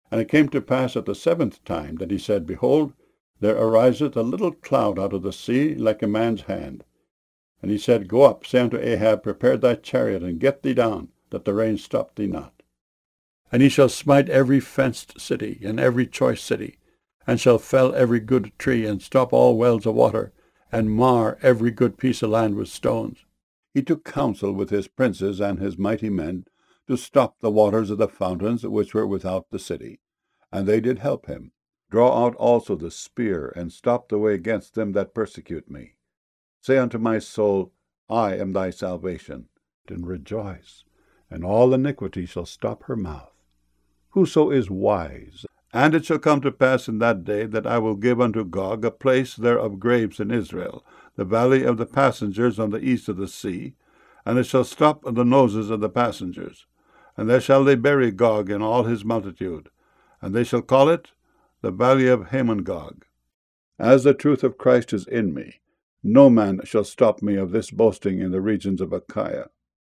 And it came to pass at the 7th time that he said, Behold, there ariseth a little cloud out of the sea like a man's hand. And he said, Go up, say unto Ahab, Prepare thy chariot, and get thee down, that the rain stop thee not. And he shall smite every fenced city, and every choice city, and shall fell every good tree, and stop all wells of water, and mar every good piece of land with stones. He took counsel with his princes and his mighty men to stop the waters of the fountains which were without the city. And they did help him. Draw out also the spear, and stop the way against them that persecute me. Say unto my soul, I am thy salvation, and rejoice, and all iniquity shall stop her mouth. Whoso is wise. And it shall come to pass in that day that I will give unto Gog a place there of graves in Israel, the valley of the passengers on the east of the sea, and it shall stop the noses of the passengers. And there shall they bury Gog in all his multitude, and they shall call it the valley of Hamon-Gog. As the truth of Christ is in me, no man shall stop me of this boasting in the regions of Achaia.